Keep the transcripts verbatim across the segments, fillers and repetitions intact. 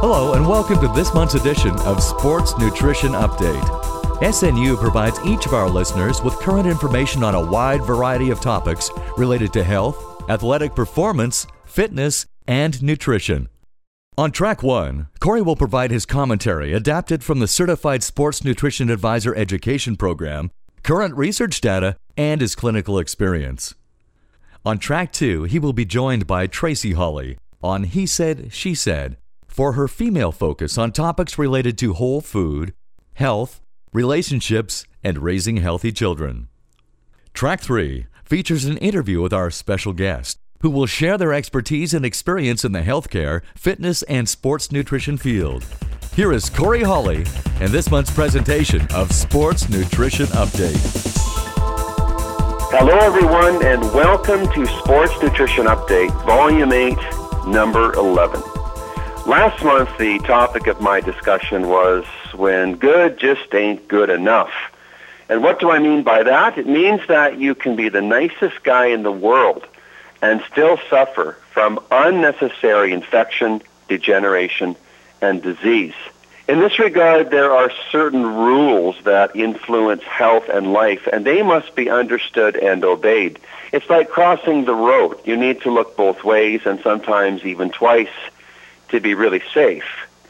Hello and welcome to this month's edition of Sports Nutrition Update. S N U provides each of our listeners with current information on a wide variety of topics related to health, athletic performance, fitness, and nutrition. On track one, Corey will provide his commentary adapted from the Certified Sports Nutrition Advisor Education Program, current research data, and his clinical experience. On track two, he will be joined by Tracy Hawley on He Said, She Said, for her female focus on topics related to whole food, health, relationships, and raising healthy children. Track three features an interview with our special guest, who will share their expertise and experience in the healthcare, fitness, and sports nutrition field. Here is Corey Hawley and this month's presentation of Sports Nutrition Update. Hello everyone and welcome to Sports Nutrition Update, Volume eight, Number eleven. Last month, the topic of my discussion was when good just ain't good enough. And what do I mean by that? It means that you can be the nicest guy in the world and still suffer from unnecessary infection, degeneration, and disease. In this regard, there are certain rules that influence health and life, and they must be understood and obeyed. It's like crossing the road. You need to look both ways and sometimes even twice to be really safe.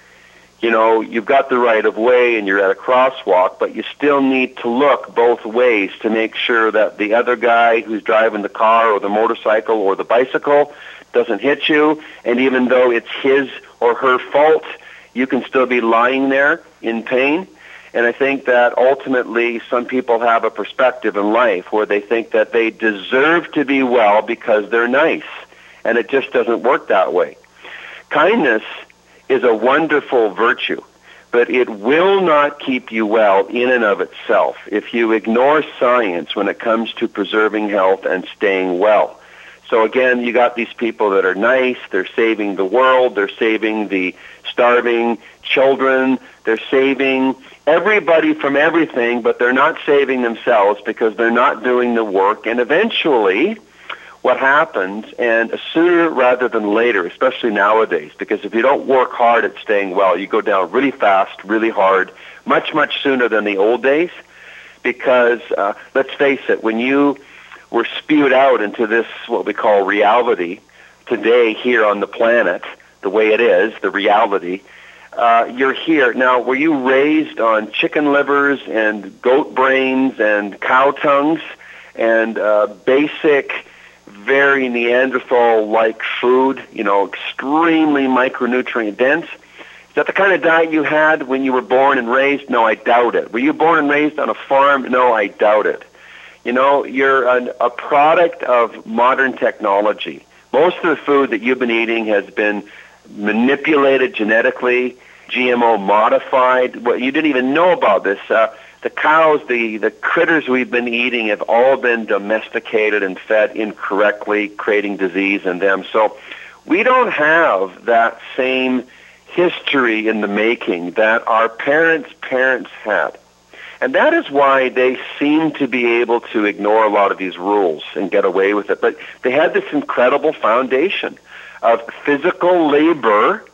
You know, you've got the right of way and you're at a crosswalk, but you still need to look both ways to make sure that the other guy who's driving the car or the motorcycle or the bicycle doesn't hit you, and even though it's his or her fault, you can still be lying there in pain. And I think that ultimately some people have a perspective in life where they think that they deserve to be well because they're nice, and it just doesn't work that way. Kindness is a wonderful virtue, but it will not keep you well in and of itself if you ignore science when it comes to preserving health and staying well. So again, you got these people that are nice, they're saving the world, they're saving the starving children, they're saving everybody from everything, but they're not saving themselves because they're not doing the work. And eventually, what happens, and sooner rather than later, especially nowadays, because if you don't work hard at staying well, you go down really fast, really hard, much, much sooner than the old days, because uh, let's face it, when you were spewed out into this, what we call reality, today here on the planet, the way it is, the reality, uh, you're here. Now, were you raised on chicken livers and goat brains and cow tongues and uh, basic, very Neanderthal-like food, you know, extremely micronutrient dense? Is that the kind of diet you had when you were born and raised? No, I doubt it. Were you born and raised on a farm? No, I doubt it. You know, you're an, a product of modern technology. Most of the food that you've been eating has been manipulated genetically, G M O modified. Well, you didn't even know about this. Uh, the cows, the, the critters we've been eating have all been domesticated and fed incorrectly, creating disease in them. So we don't have that same history in the making that our parents' parents had. And that is why they seem to be able to ignore a lot of these rules and get away with it. But they had this incredible foundation of physical labor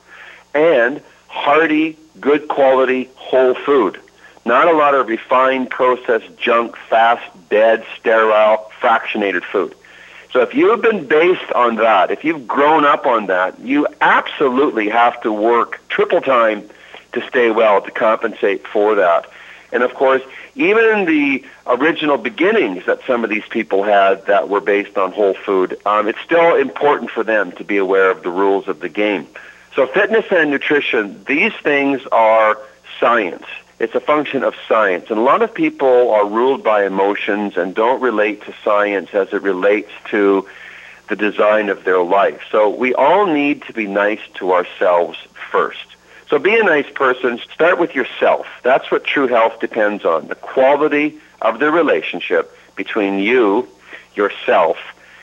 and hearty, good quality, whole food. Not a lot of refined, processed junk, fast, dead, sterile, fractionated food. So if you've been based on that, if you've grown up on that, you absolutely have to work triple time to stay well, to compensate for that. And of course, even in the original beginnings that some of these people had that were based on whole food, um, it's still important for them to be aware of the rules of the game. So fitness and nutrition, these things are science. It's a function of science. And a lot of people are ruled by emotions and don't relate to science as it relates to the design of their life. So we all need to be nice to ourselves first. So be a nice person. Start with yourself. That's what true health depends on, the quality of the relationship between you, yourself,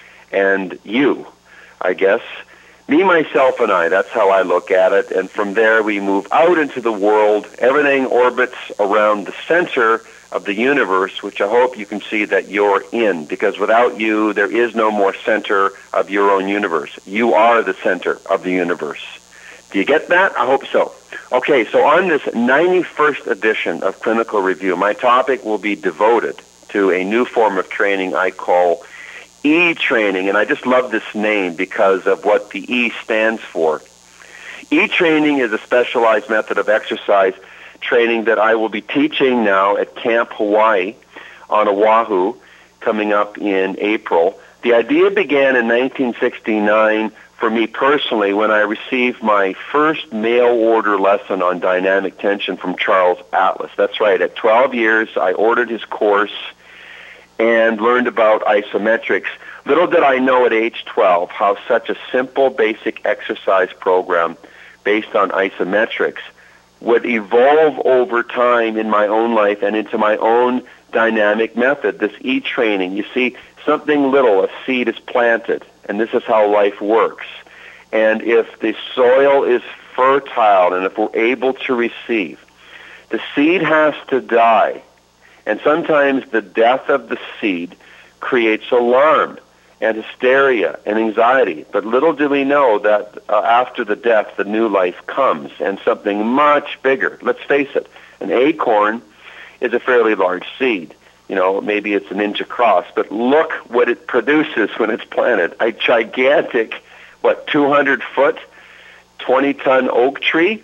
and you, I guess. Me, myself, and I, that's how I look at it. And from there, we move out into the world. Everything orbits around the center of the universe, which I hope you can see that you're in, because without you, there is no more center of your own universe. You are the center of the universe. Do you get that? I hope so. Okay, so on this ninety-first edition of Clinical Review, my topic will be devoted to a new form of training I call E-training, and I just love this name because of what the E stands for. E-training is a specialized method of exercise training that I will be teaching now at Camp Hawaii on Oahu coming up in April. The idea began in nineteen sixty-nine for me personally when I received my first mail-order lesson on dynamic tension from Charles Atlas. That's right, at twelve years I ordered his course and learned about isometrics. Little did I know at age twelve how such a simple basic exercise program based on isometrics would evolve over time in my own life and into my own dynamic method, this E-training. You see, something little, a seed is planted, and this is how life works. And if the soil is fertile and if we're able to receive, the seed has to die. And sometimes the death of the seed creates alarm and hysteria and anxiety. But little do we know that uh, after the death, the new life comes, and something much bigger. Let's face it, an acorn is a fairly large seed. You know, maybe it's an inch across, but look what it produces when it's planted. A gigantic, what, two hundred foot, twenty ton oak tree?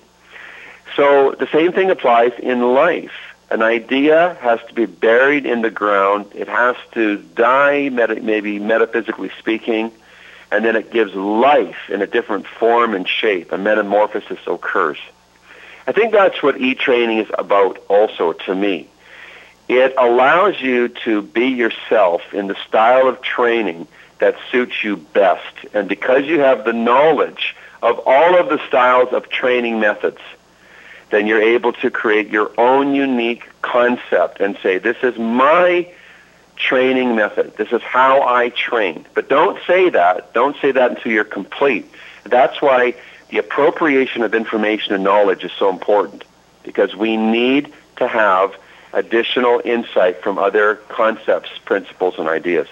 So the same thing applies in life. An idea has to be buried in the ground. It has to die, meta- maybe metaphysically speaking, and then it gives life in a different form and shape. A metamorphosis occurs. I think that's what E-training is about also to me. It allows you to be yourself in the style of training that suits you best. And because you have the knowledge of all of the styles of training methods, then you're able to create your own unique concept and say, this is my training method. This is how I train. But don't say that. Don't say that until you're complete. That's why the appropriation of information and knowledge is so important, because we need to have additional insight from other concepts, principles, and ideas.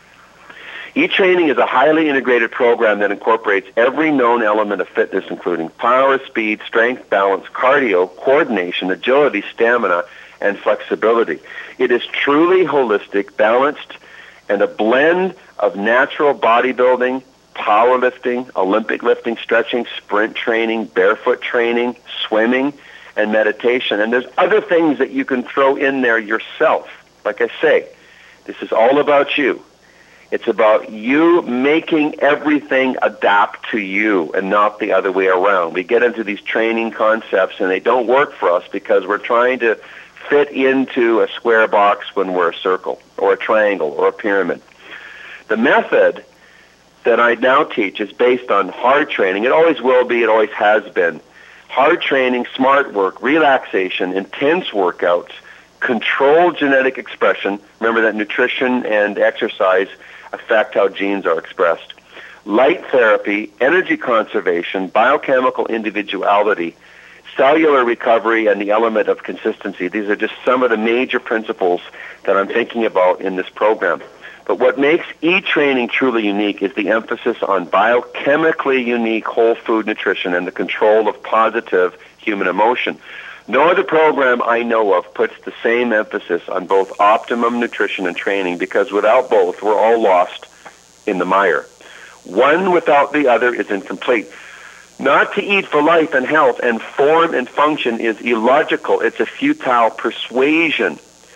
E-training is a highly integrated program that incorporates every known element of fitness, including power, speed, strength, balance, cardio, coordination, agility, stamina, and flexibility. It is truly holistic, balanced, and a blend of natural bodybuilding, powerlifting, Olympic lifting, stretching, sprint training, barefoot training, swimming, and meditation. And there's other things that you can throw in there yourself. Like I say, this is all about you. It's about you making everything adapt to you and not the other way around. We get into these training concepts and they don't work for us because we're trying to fit into a square box when we're a circle or a triangle or a pyramid. The method that I now teach is based on hard training. It always will be. It always has been. Hard training, smart work, relaxation, intense workouts, controlled genetic expression. Remember that nutrition and exercise affect how genes are expressed. Light therapy, energy conservation, biochemical individuality, cellular recovery, and the element of consistency. These are just some of the major principles that I'm thinking about in this program. But what makes E-training truly unique is the emphasis on biochemically unique whole food nutrition and the control of positive human emotion. No other program I know of puts the same emphasis on both optimum nutrition and training, because without both, we're all lost in the mire. One without the other is incomplete. Not to eat for life and health and form and function is illogical. It's a futile persuasion.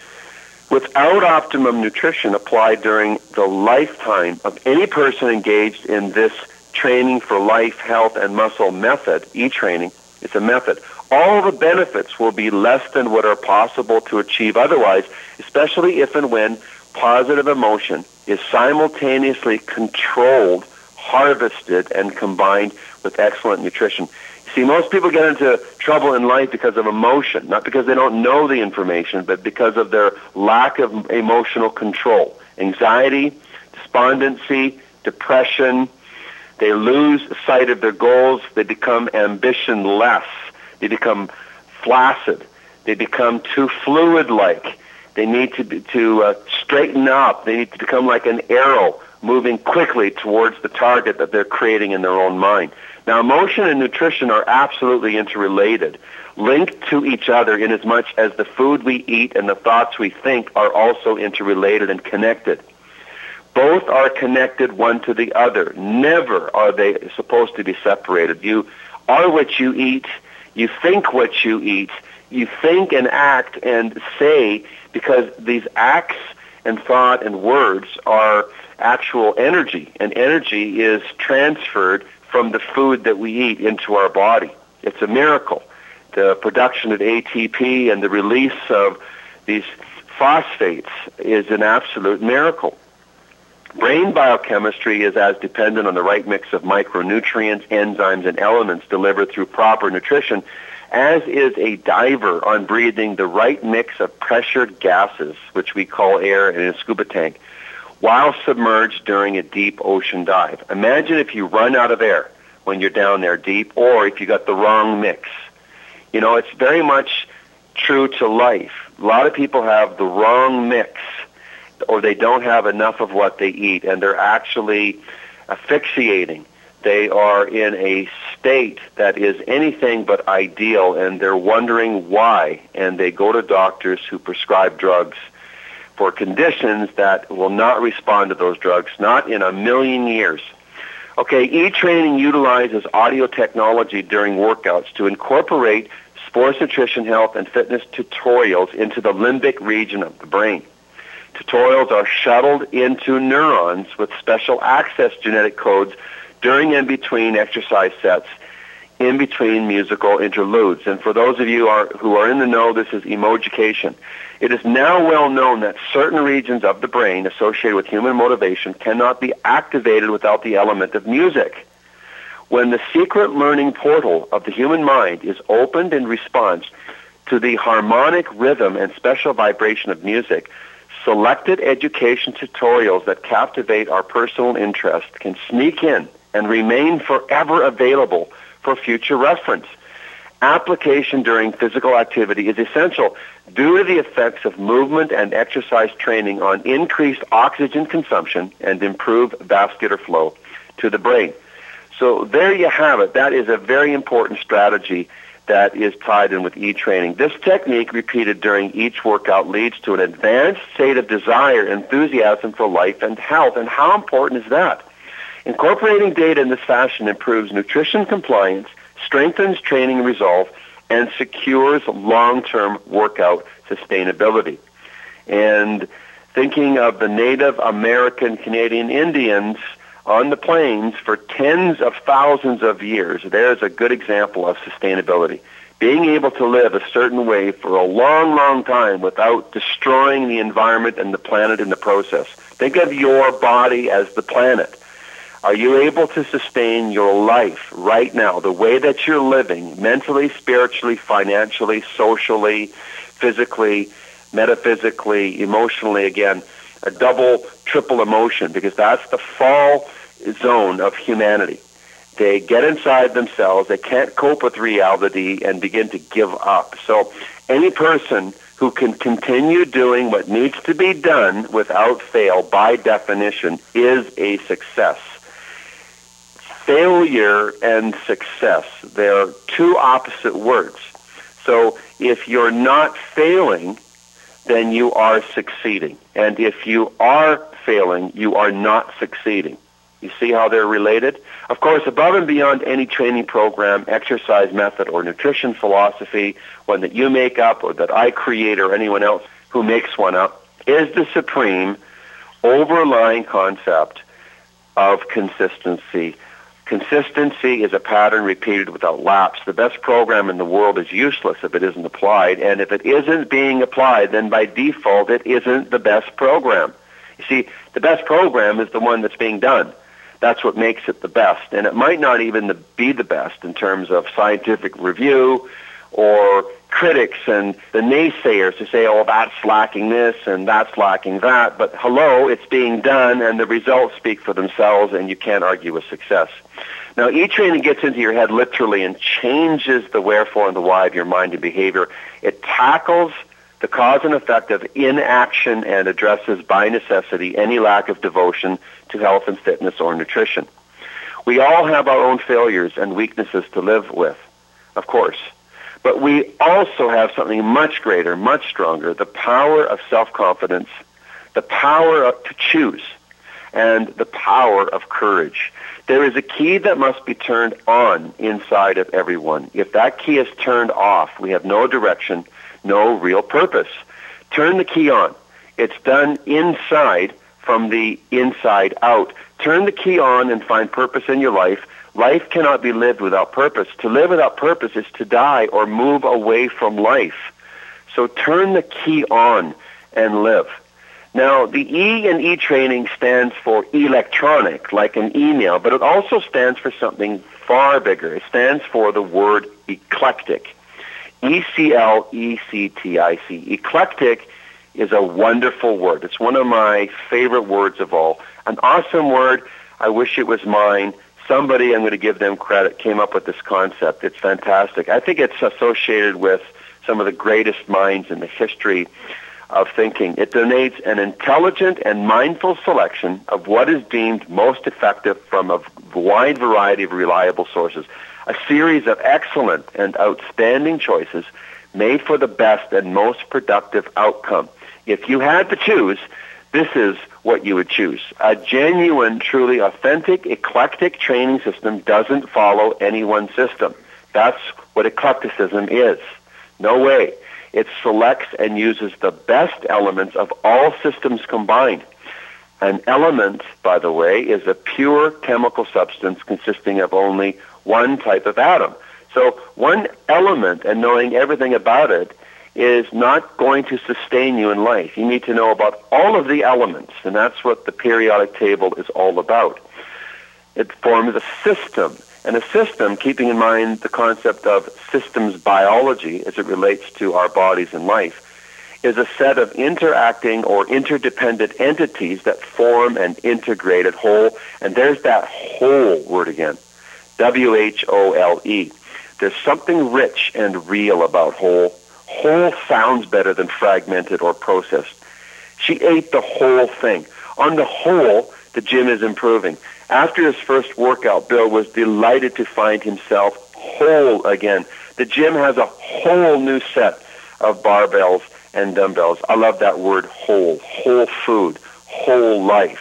Without optimum nutrition applied during the lifetime of any person engaged in this training for life, health, and muscle method, E-training, it's a method, all the benefits will be less than what are possible to achieve otherwise, especially if and when positive emotion is simultaneously controlled, harvested, and combined with excellent nutrition. See, most people get into trouble in life because of emotion, not because they don't know the information, but because of their lack of emotional control. Anxiety, despondency, depression. They lose sight of their goals. They become ambition-less. They become flaccid. They become too fluid-like. They need to be, to uh, straighten up. They need to become like an arrow moving quickly towards the target that they're creating in their own mind. Now, emotion and nutrition are absolutely interrelated, linked to each other in as much as the food we eat and the thoughts we think are also interrelated and connected. Both are connected one to the other. Never are they supposed to be separated. You are what you eat. You think what you eat. You think and act and say, because these acts and thought and words are actual energy, and energy is transferred from the food that we eat into our body. It's a miracle. The production of A T P and the release of these phosphates is an absolute miracle. Brain biochemistry is as dependent on the right mix of micronutrients, enzymes, and elements delivered through proper nutrition as is a diver on breathing the right mix of pressured gases, which we call air in a scuba tank, while submerged during a deep ocean dive. Imagine if you run out of air when you're down there deep, or if you got the wrong mix. You know, it's very much true to life. A lot of people have the wrong mix, or they don't have enough of what they eat, and they're actually asphyxiating. They are in a state that is anything but ideal, and they're wondering why, and they go to doctors who prescribe drugs for conditions that will not respond to those drugs, not in a million years. Okay, E-Training utilizes audio technology during workouts to incorporate sports nutrition, health, and fitness tutorials into the limbic region of the brain. Tutorials are shuttled into neurons with special access genetic codes during and between exercise sets, in between musical interludes. And for those of you are, who are in the know, this is emojication. It is now well known that certain regions of the brain associated with human motivation cannot be activated without the element of music. When the secret learning portal of the human mind is opened in response to the harmonic rhythm and special vibration of music, selected education tutorials that captivate our personal interest can sneak in and remain forever available for future reference. Application during physical activity is essential due to the effects of movement and exercise training on increased oxygen consumption and improved vascular flow to the brain. So there you have it. That is a very important strategy that is tied in with E-Training. This technique, repeated during each workout, leads to an advanced state of desire, enthusiasm for life and health. And how important is that? Incorporating data in this fashion improves nutrition compliance, strengthens training resolve, and secures long-term workout sustainability. And thinking of the Native American Canadian Indians on the plains for tens of thousands of years, there's a good example of sustainability. Being able to live a certain way for a long, long time without destroying the environment and the planet in the process. Think of your body as the planet. Are you able to sustain your life right now, the way that you're living, mentally, spiritually, financially, socially, physically, metaphysically, emotionally, again, a double, triple emotion, because that's the fall zone of humanity. They get inside themselves, they can't cope with reality, and begin to give up. So any person who can continue doing what needs to be done without fail, by definition, is a success. Failure and success, they're two opposite words. So if you're not failing, then you are succeeding. And if you are failing, you are not succeeding. You see how they're related? Of course, above and beyond any training program, exercise method, or nutrition philosophy, one that you make up or that I create or anyone else who makes one up, is the supreme overlying concept of consistency. Consistency is a pattern repeated without lapse. The best program in the world is useless if it isn't applied, and if it isn't being applied, then by default it isn't the best program. You see, the best program is the one that's being done. That's what makes it the best, and it might not even be the best in terms of scientific review or critics and the naysayers to say, oh, that's lacking this and that's lacking that, but hello, it's being done and the results speak for themselves and you can't argue with success. Now, E-Training gets into your head literally and changes the wherefore and the why of your mind and behavior. It tackles the cause and effect of inaction, and addresses by necessity any lack of devotion to health and fitness or nutrition. We all have our own failures and weaknesses to live with, of course. But we also have something much greater, much stronger, the power of self-confidence, the power of, to choose, and the power of courage. There is a key that must be turned on inside of everyone. If that key is turned off, we have no direction, no real purpose. Turn the key on. It's done inside from the inside out. Turn the key on and find purpose in your life. Life cannot be lived without purpose. To live without purpose is to die or move away from life. So turn the key on and live. Now, the E in E-training stands for electronic, like an email, but it also stands for something far bigger. It stands for the word eclectic. E C L E C T I C. Eclectic is a wonderful word. It's one of my favorite words of all. An awesome word. I wish it was mine. Somebody, I'm going to give them credit, came up with this concept. It's fantastic. I think it's associated with some of the greatest minds in the history of thinking. It denotes an intelligent and mindful selection of what is deemed most effective from a wide variety of reliable sources. A series of excellent and outstanding choices made for the best and most productive outcome. If you had to choose, this is what you would choose. A genuine, truly authentic, eclectic training system doesn't follow any one system. That's what eclecticism is. No way. It selects and uses the best elements of all systems combined. An element, by the way, is a pure chemical substance consisting of only one type of atom. So one element and knowing everything about it is not going to sustain you in life. You need to know about all of the elements, and that's what the periodic table is all about. It forms a system. And a system, keeping in mind the concept of systems biology as it relates to our bodies and life, is a set of interacting or interdependent entities that form an integrated whole. And there's that whole word again, W H O L E. There's something rich and real about whole. Whole sounds better than fragmented or processed. She ate the whole thing. On the whole, the gym is improving. After his first workout, Bill was delighted to find himself whole again. The gym has a whole new set of barbells and dumbbells. I love that word, whole. Whole food, whole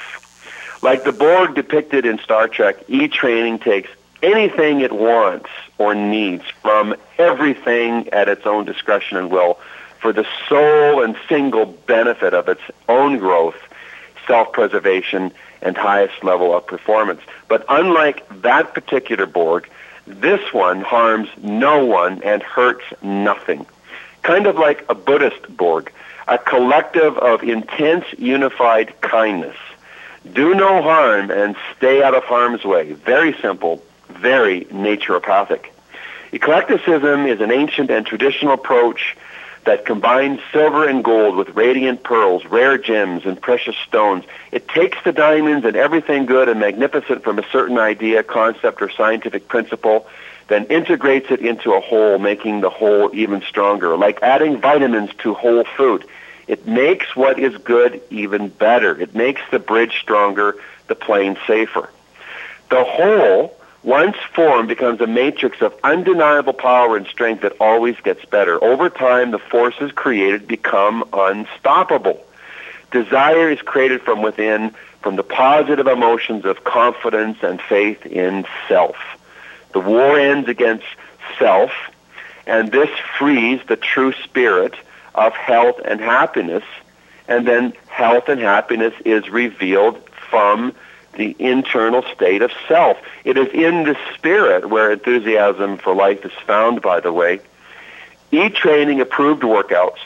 life. Like the Borg depicted in Star Trek, E-training takes anything it wants or needs from everything at its own discretion and will for the sole and single benefit of its own growth, self-preservation, and highest level of performance. But unlike that particular Borg, this one harms no one and hurts nothing. Kind of like a Buddhist Borg, a collective of intense unified kindness. Do no harm and stay out of harm's way. Very simple, very naturopathic. Eclecticism is an ancient and traditional approach that combines silver and gold with radiant pearls, rare gems, and precious stones. It takes the diamonds and everything good and magnificent from a certain idea, concept, or scientific principle, then integrates it into a whole, making the whole even stronger, like adding vitamins to whole food. It makes what is good even better. It makes the bridge stronger, the plane safer. The whole, once formed, becomes a matrix of undeniable power and strength that always gets better. Over time, the forces created become unstoppable. Desire is created from within, from the positive emotions of confidence and faith in self. The war ends against self, and this frees the true spirit of health and happiness, and then health and happiness is revealed from the internal state of self. It is in the spirit where enthusiasm for life is found, by the way. E-training approved workouts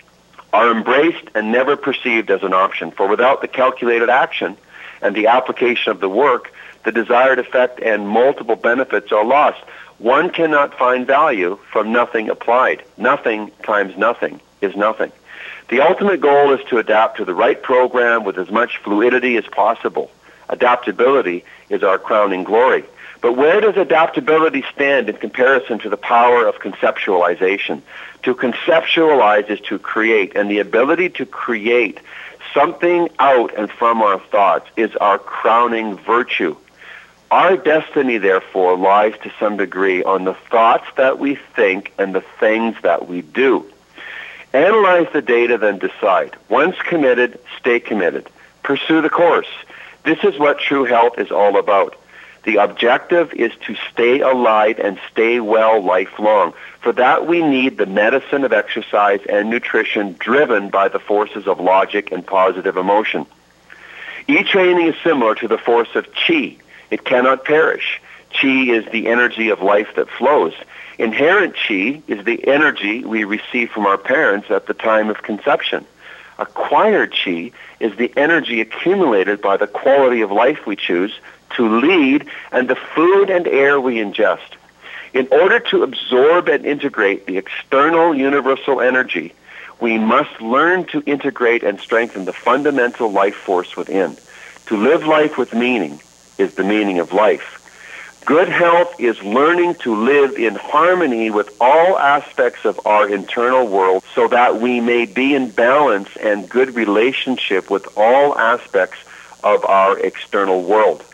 are embraced and never perceived as an option, for without the calculated action and the application of the work, the desired effect and multiple benefits are lost. One cannot find value from nothing applied. Nothing times nothing is nothing. The ultimate goal is to adapt to the right program with as much fluidity as possible. Adaptability is our crowning glory. But where does adaptability stand in comparison to the power of conceptualization? To conceptualize is to create, and the ability to create something out and from our thoughts is our crowning virtue. Our destiny, therefore, lies to some degree on the thoughts that we think and the things that we do. Analyze the data, then decide. Once committed, stay committed. Pursue the course. This is what true health is all about. The objective is to stay alive and stay well lifelong. For that, we need the medicine of exercise and nutrition driven by the forces of logic and positive emotion. E-training is similar to the force of qi. It cannot perish. Qi is the energy of life that flows. Inherent qi is the energy we receive from our parents at the time of conception. Acquired qi is the energy accumulated by the quality of life we choose to lead and the food and air we ingest. In order to absorb and integrate the external universal energy, we must learn to integrate and strengthen the fundamental life force within. To live life with meaning is the meaning of life. Good health is learning to live in harmony with all aspects of our internal world so that we may be in balance and good relationship with all aspects of our external world.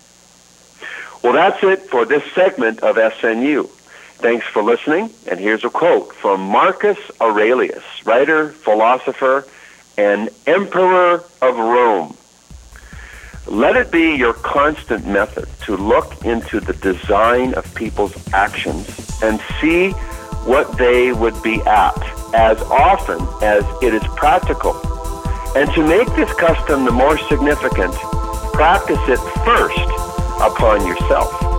Well, that's it for this segment of S N U. Thanks for listening, and here's a quote from Marcus Aurelius, writer, philosopher, and emperor of Rome. Let it be your constant method to look into the design of people's actions and see what they would be at as often as it is practical. And to make this custom the more significant, practice it first upon yourself.